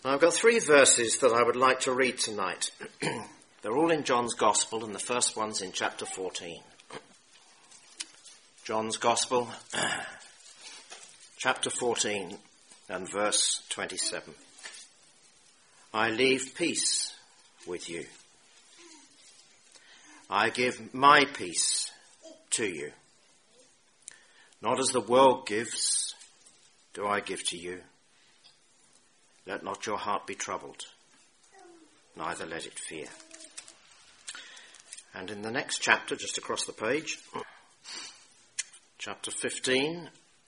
I've got 3 verses that I would like to read tonight. They're all in John's Gospel, and the first one's in chapter 14. John's Gospel, chapter 14 and verse 27. I leave peace with you. I give my peace to you. Not as the world gives, do I give to you. Let not your heart be troubled, neither let it fear. And in the next chapter, just across the page, chapter 15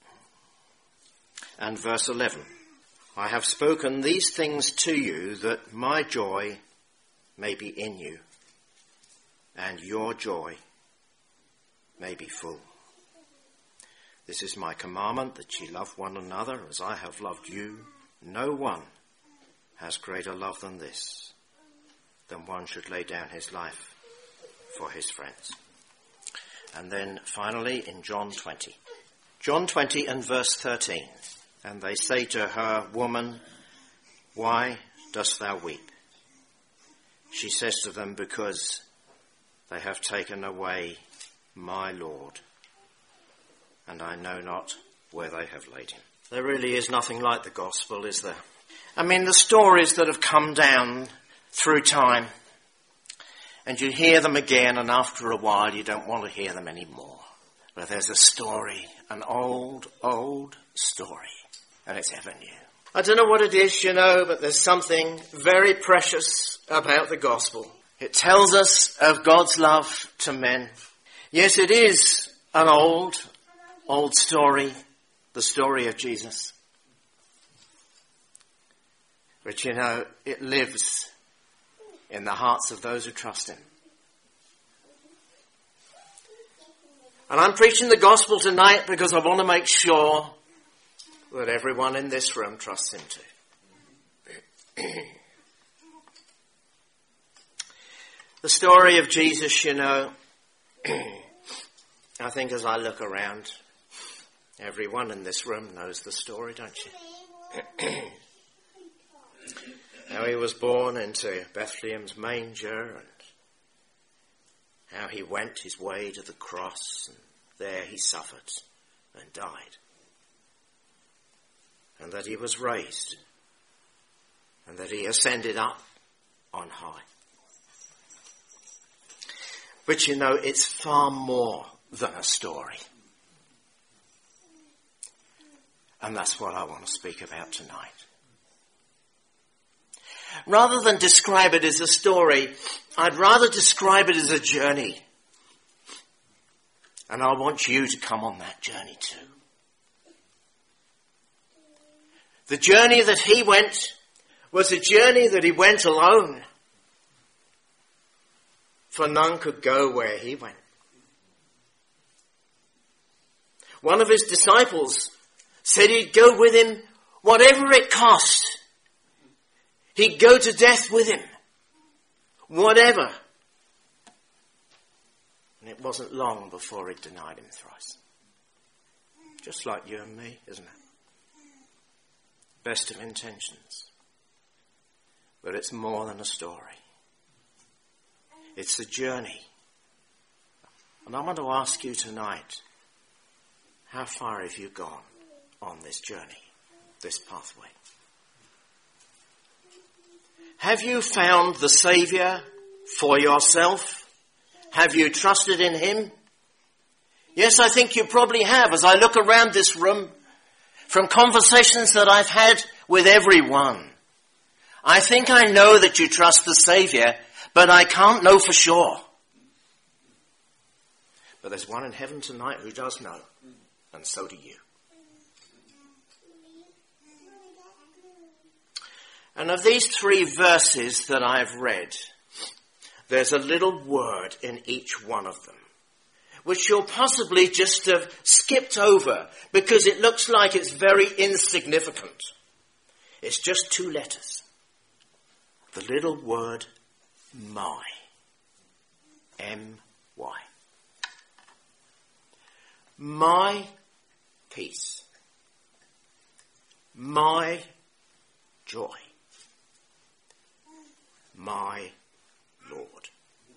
and verse 11. I have spoken these things to you that my joy may be in you and your joy may be full. This is my commandment, that ye love one another as I have loved you. No one has greater love than this, than one should lay down his life for his friends. And then finally in John 20. John 20 and verse 13. And they say to her, Woman, why dost thou weep? She says to them, Because they have taken away my Lord, and I know not where they have laid him. There really is nothing like the gospel, is there? I mean, the stories that have come down through time, and you hear them again, and after a while you don't want to hear them anymore. But there's a story, an old, old story, and it's ever new. I don't know what it is, but there's something very precious about the gospel. It tells us of God's love to men. Yes, it is an old story, the story of Jesus. But it lives in the hearts of those who trust him. And I'm preaching the gospel tonight because I want to make sure that everyone in this room trusts him too. The story of Jesus, I think as I look around, everyone in this room knows the story, don't you? How he was born into Bethlehem's manger, and how he went his way to the cross, and there he suffered and died. And that he was raised, and that he ascended up on high. But it's far more than a story. And that's what I want to speak about tonight. Rather than describe it as a story, I'd rather describe it as a journey. And I want you to come on that journey too. The journey that he went was a journey that he went alone. For none could go where he went. One of his disciples said he'd go with him whatever it cost. He'd go to death with him. Whatever. And it wasn't long before he denied him thrice. Just like you and me, isn't it? Best of intentions. But it's more than a story. It's a journey. And I want to ask you tonight, how far have you gone on this journey, this pathway? Have you found the Saviour for yourself? Have you trusted in him? Yes, I think you probably have. As I look around this room, from conversations that I've had with everyone, I think I know that you trust the Saviour, but I can't know for sure. But there's one in heaven tonight who does know, and so do you. And of these 3 verses that I've read, there's a little word in each one of them, which you'll possibly just have skipped over because it looks like it's very insignificant. It's just 2 letters. The little word my. M-Y. My peace. My joy. my Lord.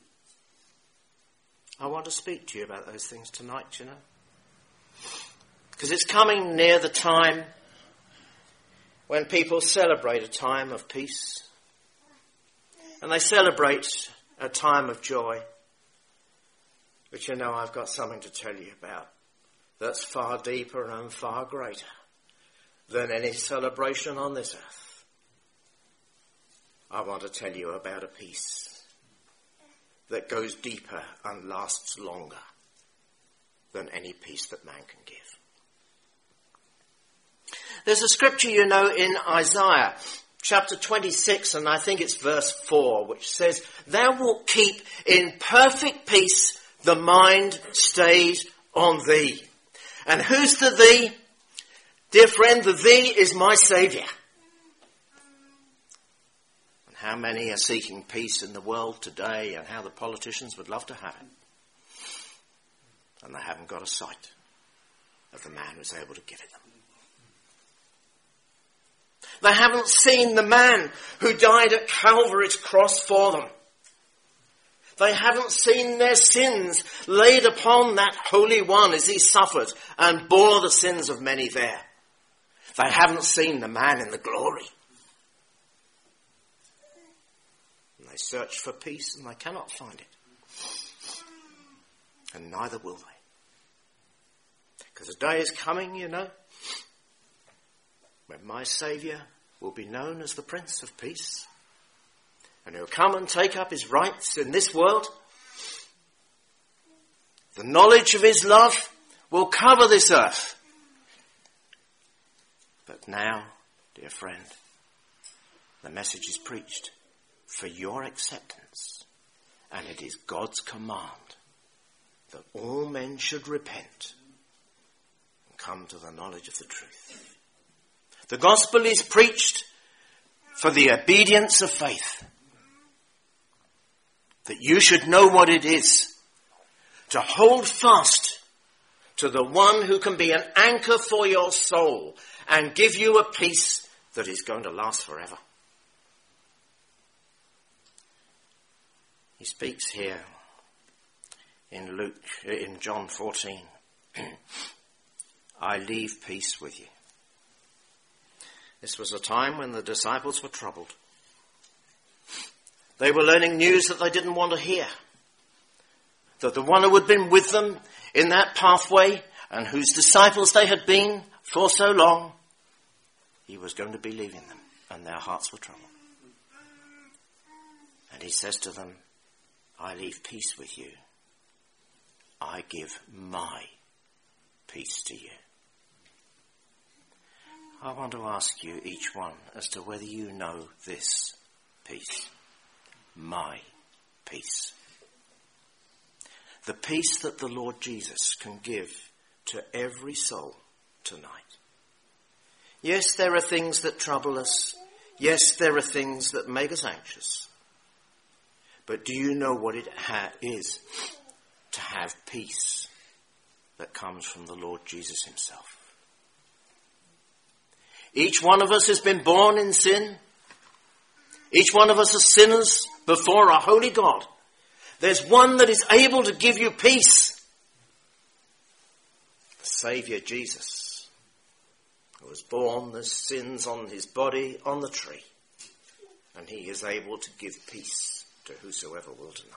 I want to speak to you about those things tonight, you know. Because it's coming near the time when people celebrate a time of peace. And they celebrate a time of joy. But you know, I've got something to tell you about that's far deeper and far greater than any celebration on this earth. I want to tell you about a peace that goes deeper and lasts longer than any peace that man can give. There's a scripture, you know, in Isaiah chapter 26, and I think it's verse 4, which says, "Thou wilt keep in perfect peace the mind stayed on thee." And who's the thee? Dear friend, the thee is my Saviour. And how many are seeking peace in the world today, and how the politicians would love to have it. And they haven't got a sight of the man who's able to give it them. They haven't seen the man who died at Calvary's cross for them. They haven't seen their sins laid upon that Holy One as he suffered and bore the sins of many there. They haven't seen the man in the glory. And they search for peace and they cannot find it. And neither will they. Because a day is coming, you know, when my Saviour will be known as the Prince of Peace. And he'll come and take up his rights in this world. The knowledge of his love will cover this earth. But now, dear friend, the message is preached for your acceptance. And it is God's command that all men should repent and come to the knowledge of the truth. The gospel is preached for the obedience of faith. That you should know what it is to hold fast to the one who can be an anchor for your soul and give you a peace that is going to last forever. He speaks here in John 14. I leave peace with you. This was a time when the disciples were troubled. They were learning news that they didn't want to hear. That the one who had been with them in that pathway and whose disciples they had been for so long, he was going to be leaving them, and their hearts were troubled. And he says to them, I leave peace with you. I give my peace to you. I want to ask you, each one, as to whether you know this peace. My peace. The peace that the Lord Jesus can give to every soul tonight. Yes, there are things that trouble us. Yes, there are things that make us anxious. But do you know what it is to have peace that comes from the Lord Jesus himself? Each one of us has been born in sin. Each one of us are sinners before a holy God. There's one that is able to give you peace. The Saviour Jesus, who was borne the sins on his body on the tree. And he is able to give peace to whosoever will tonight.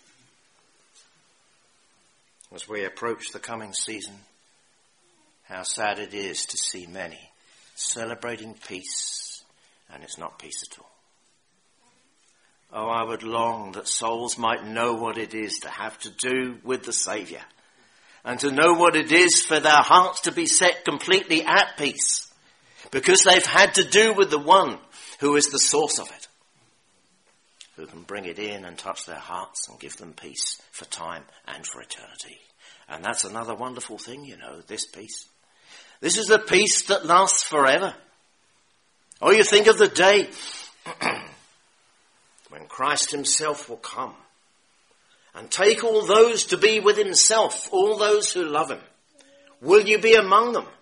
As we approach the coming season, how sad it is to see many celebrating peace, and it's not peace at all. Oh, I would long that souls might know what it is to have to do with the Saviour, and to know what it is for their hearts to be set completely at peace, because they've had to do with the one who is the source of it, who can bring it in and touch their hearts and give them peace for time and for eternity. And that's another wonderful thing, you know, this peace. This is a peace that lasts forever. Oh, you think of the day when Christ himself will come and take all those to be with himself, all those who love him. Will you be among them?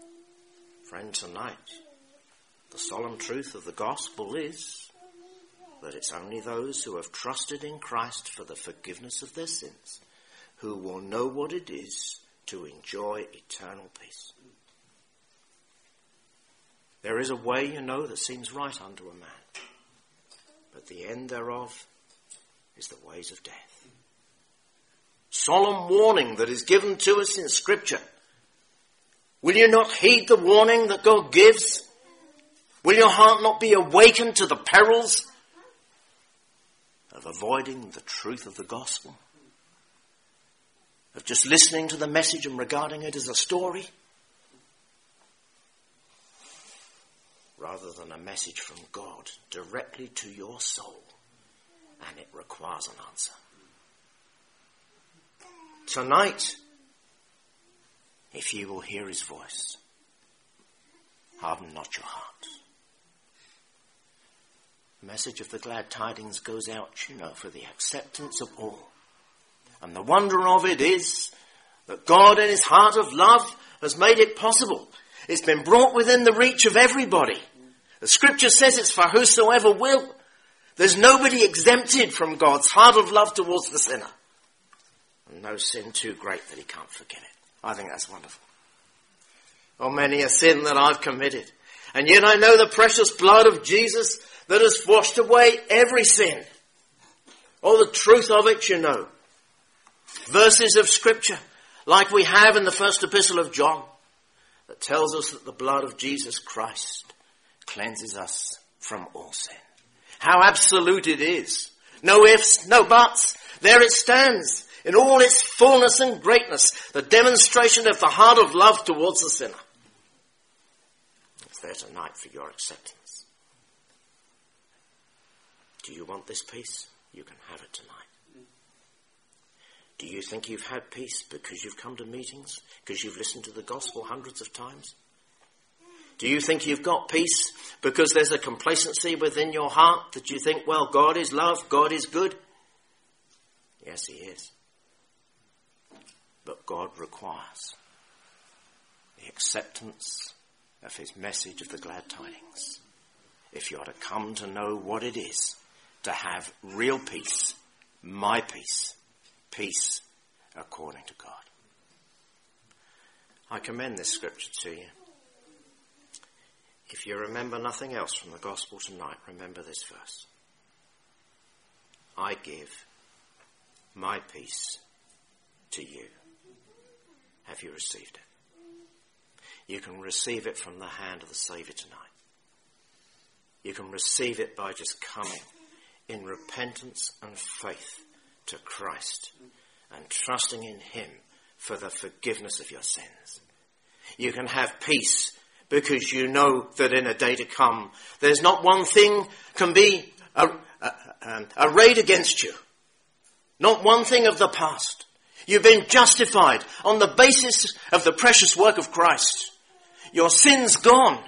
Friend, tonight, the solemn truth of the gospel is that it's only those who have trusted in Christ for the forgiveness of their sins who will know what it is to enjoy eternal peace. There is a way, that seems right unto a man, but the end thereof is the ways of death. Solemn warning that is given to us in Scripture. Will you not heed the warning that God gives? Will your heart not be awakened to the perils of avoiding the truth of the gospel? Of just listening to the message and regarding it as a story? Rather than a message from God directly to your soul, and it requires an answer. Tonight, if you will hear his voice, harden not your heart. The message of the glad tidings goes out, for the acceptance of all. And the wonder of it is that God in his heart of love has made it possible. It's been brought within the reach of everybody. The Scripture says it's for whosoever will. There's nobody exempted from God's heart of love towards the sinner. And no sin too great that he can't forgive it. I think that's wonderful. Oh, many a sin that I've committed. And yet I know the precious blood of Jesus that has washed away every sin. Oh, the truth of it, Verses of Scripture, like we have in the first epistle of John, that tells us that the blood of Jesus Christ cleanses us from all sin. How absolute it is. No ifs, no buts. There it stands in all its fullness and greatness, the demonstration of the heart of love towards the sinner. It's there tonight for your acceptance. Do you want this peace? You can have it tonight. Do you think you've had peace because you've come to meetings, because you've listened to the gospel hundreds of times? Do you think you've got peace because there's a complacency within your heart that you think, well, God is love, God is good? Yes, he is. But God requires the acceptance of his message of the glad tidings. If you are to come to know what it is to have real peace, my peace, peace according to God. I commend this scripture to you. If you remember nothing else from the gospel tonight, remember this verse. I give my peace to you. Have you received it? You can receive it from the hand of the Saviour tonight. You can receive it by just coming in repentance and faith to Christ and trusting in him for the forgiveness of your sins. You can have peace because you know that in a day to come, there's not one thing can be arrayed against you. Not one thing of the past. You've been justified on the basis of the precious work of Christ. Your sins gone.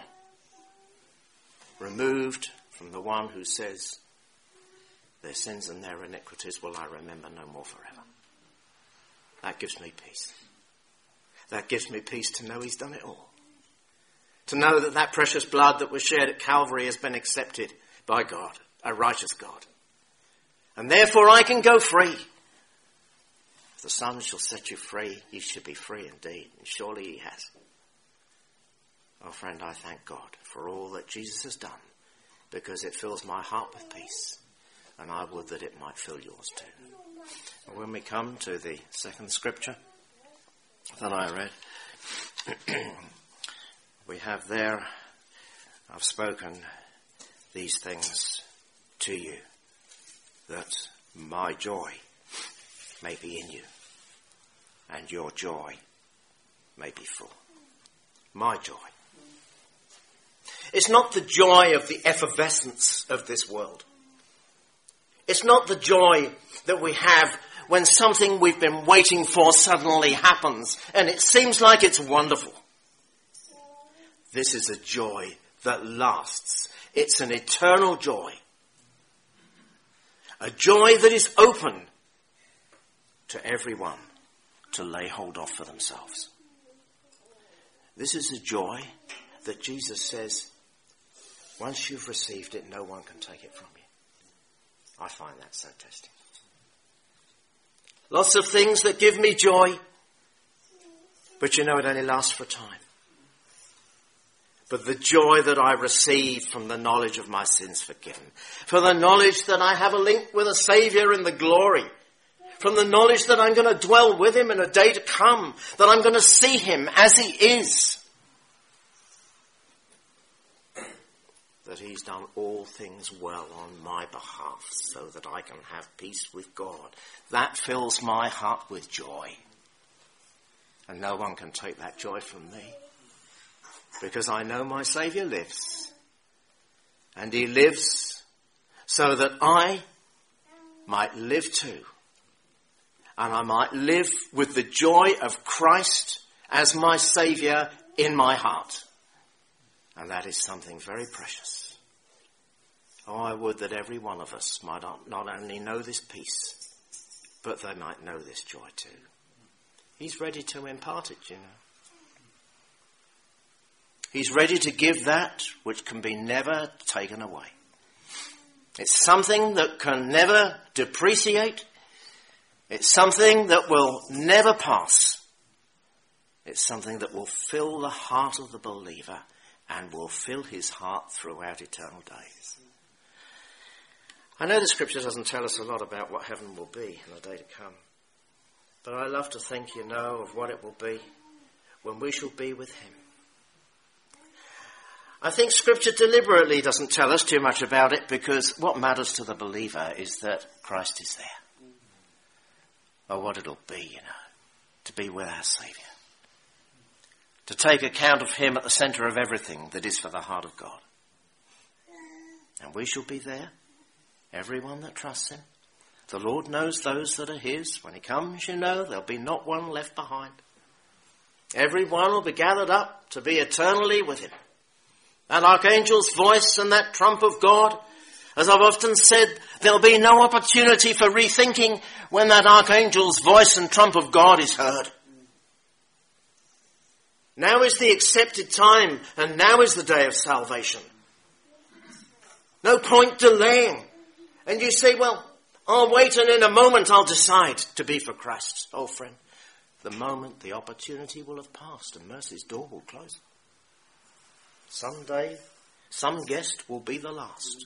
Removed from the one who says, their sins and their iniquities will I remember no more forever. That gives me peace. That gives me peace to know he's done it all. To know that that precious blood that was shed at Calvary has been accepted by God, a righteous God. And therefore I can go free. If the Son shall set you free, you should be free indeed. And surely he has. Oh friend, I thank God for all that Jesus has done, because it fills my heart with peace. And I would that it might fill yours too. And when we come to the second scripture that I read, we have there, I've spoken these things to you, that my joy may be in you, and your joy may be full. My joy. It's not the joy of the effervescence of this world. It's not the joy that we have when something we've been waiting for suddenly happens and it seems like it's wonderful. This is a joy that lasts. It's an eternal joy. A joy that is open to everyone to lay hold of for themselves. This is a joy that Jesus says, once you've received it, no one can take it from you. I find that so testing. Lots of things that give me joy, but it only lasts for a time. But the joy that I receive from the knowledge of my sins forgiven, for the knowledge that I have a link with a Saviour in the glory, from the knowledge that I'm going to dwell with him in a day to come, that I'm going to see him as he is, that he's done all things well on my behalf so that I can have peace with God. That fills my heart with joy. And no one can take that joy from me, because I know my Saviour lives. And he lives so that I might live too. And I might live with the joy of Christ as my Saviour in my heart. And that is something very precious. Oh, I would that every one of us might not only know this peace, but they might know this joy too. He's ready to impart it, He's ready to give that which can be never taken away. It's something that can never depreciate. It's something that will never pass. It's something that will fill the heart of the believer and will fill his heart throughout eternal days. I know the scripture doesn't tell us a lot about what heaven will be in the day to come. But I love to think, of what it will be when we shall be with him. I think scripture deliberately doesn't tell us too much about it, because what matters to the believer is that Christ is there. Or what it'll be, to be with our Saviour. To take account of him at the centre of everything that is for the heart of God. And we shall be there, everyone that trusts him. The Lord knows those that are his. When he comes, there'll be not one left behind. Everyone will be gathered up to be eternally with him. That archangel's voice and that trump of God, as I've often said, there'll be no opportunity for rethinking when that archangel's voice and trump of God is heard. Now is the accepted time, and now is the day of salvation. No point delaying. And you say, well, I'll wait and in a moment I'll decide to be for Christ. Oh, friend, the moment the opportunity will have passed and mercy's door will close. Someday, some guest will be the last.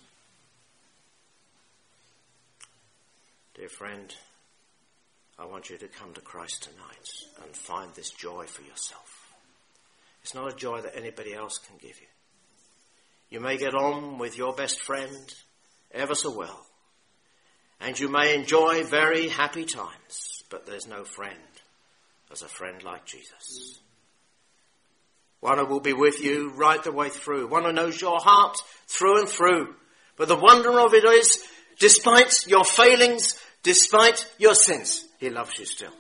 Dear friend, I want you to come to Christ tonight and find this joy for yourself. It's not a joy that anybody else can give you. You may get on with your best friend ever so well, and you may enjoy very happy times, but there's no friend as a friend like Jesus. One who will be with you right the way through, one who knows your heart through and through. But the wonder of it is, despite your failings, despite your sins, he loves you still.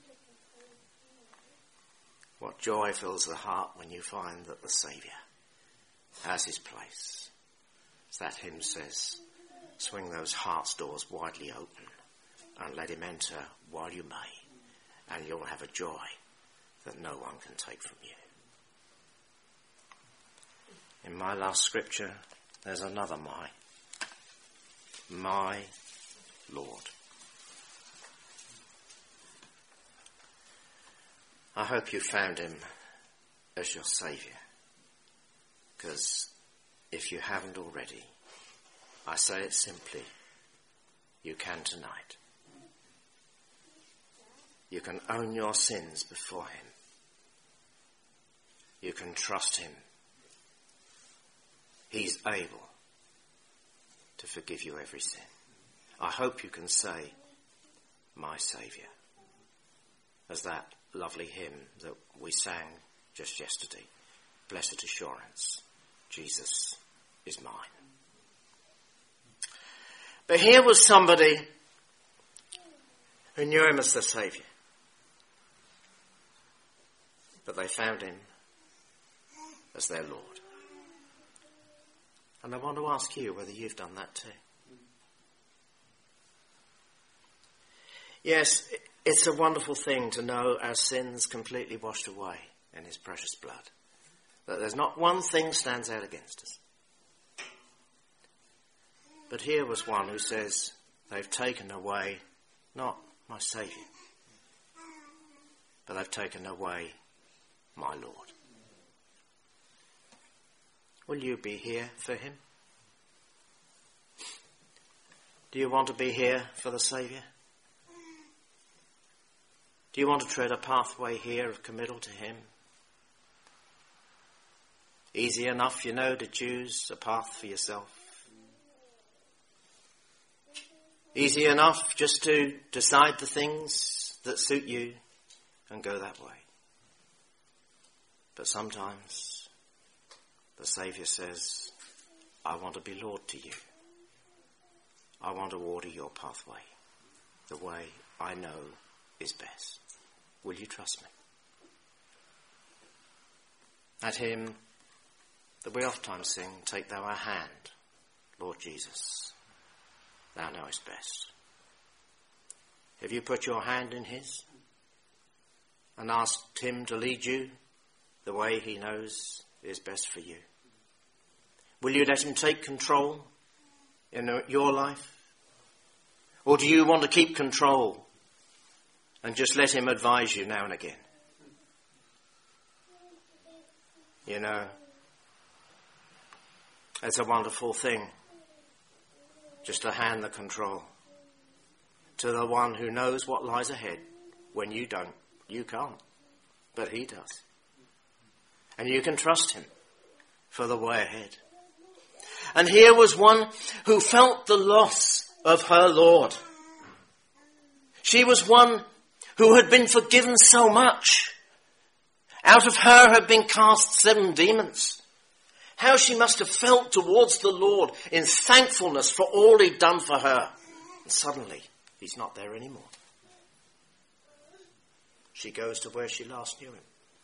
What joy fills the heart when you find that the Saviour has his place. As that hymn says, swing those heart's doors widely open and let him enter while you may, and you'll have a joy that no one can take from you. In my last scripture, there's another my Lord. I hope you found him as your Saviour, because if you haven't already, I say it simply, you can tonight. You can own your sins before him. You can trust him. He's able to forgive you every sin. I hope you can say, my Saviour, as that lovely hymn that we sang just yesterday. Blessed assurance, Jesus is mine. But here was somebody who knew him as their Saviour. But they found him as their Lord. And I want to ask you whether you've done that too. Yes, it's a wonderful thing to know our sins completely washed away in his precious blood. That there's not one thing stands out against us. But here was one who says, they've taken away not my Saviour, but they've taken away my Lord. Will you be here for him? Do you want to be here for the Saviour? Do you want to tread a pathway here of committal to him? Easy enough, you know, to choose a path for yourself. Easy enough just to decide the things that suit you and go that way. But sometimes the Saviour says, I want to be Lord to you. I want to order your pathway the way I know is best. Will you trust me? That hymn that we oftentimes sing, take thou our hand, Lord Jesus, thou knowest best. Have you put your hand in his and asked him to lead you the way he knows is best for you? Will you let him take control in your life? Or do you want to keep control and just let him advise you now and again? You know, it's a wonderful thing just to hand the control to the one who knows what lies ahead when you don't. You can't, but he does. And you can trust him for the way ahead. And here was one who felt the loss of her Lord. She was one who had been forgiven so much. Out of her had been cast 7 demons. How she must have felt towards the Lord in thankfulness for all he'd done for her. And suddenly, he's not there anymore. She goes to where she last knew him.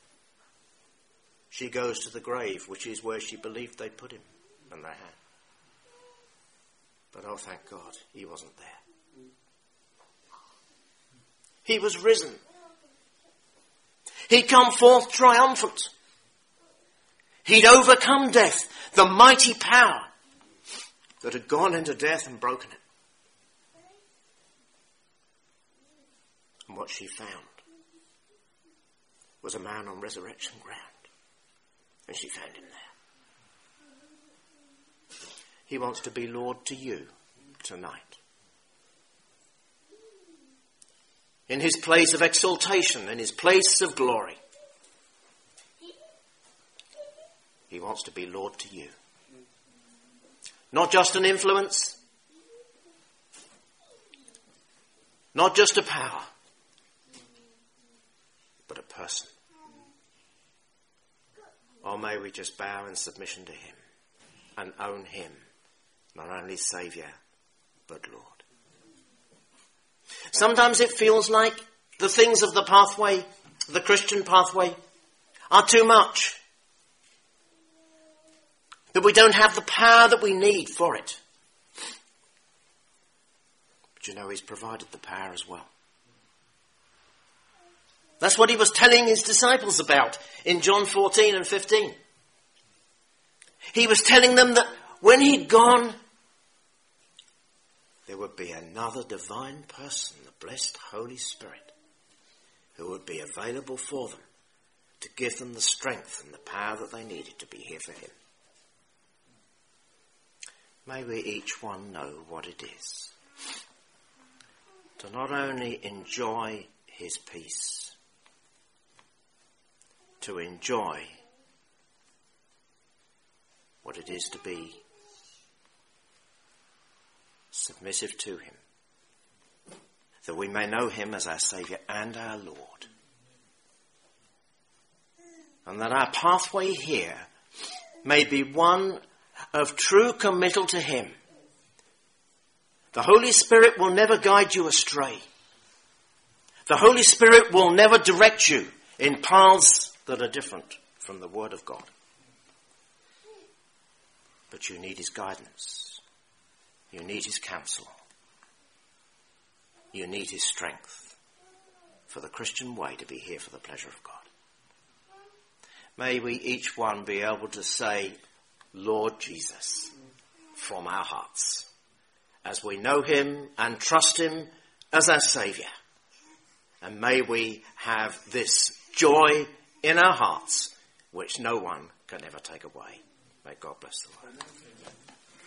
She goes to the grave, which is where she believed they'd put him, and they had. But oh, thank God, he wasn't there. He was risen. He'd come forth triumphant. He'd overcome death, the mighty power that had gone into death and broken it. And what she found was a man on resurrection ground. And she found him there. He wants to be Lord to you tonight. In his place of exaltation, in his place of glory. He wants to be Lord to you. Not just an influence. Not just a power. But a person. Or may we just bow in submission to him and own him, not only Saviour, but Lord. Sometimes it feels like the things of the pathway, the Christian pathway, are too much. That we don't have the power that we need for it. But you know, he's provided the power as well. That's what he was telling his disciples about in John 14 and 15. He was telling them that when he'd gone, there would be another divine person, the blessed Holy Spirit, who would be available for them to give them the strength and the power that they needed to be here for him. May we each one know what it is to not only enjoy his peace, to enjoy what it is to be submissive to him, that we may know him as our Saviour and our Lord, and that our pathway here may be one of true committal to him. The Holy Spirit will never guide you astray. The Holy Spirit will never direct you in paths that are different from the Word of God. But you need his guidance. You need his counsel. You need his strength for the Christian way to be here for the pleasure of God. May we each one be able to say, Lord Jesus, from our hearts, as we know him and trust him as our Saviour. And may we have this joy in our hearts, which no one can ever take away. May God bless the word.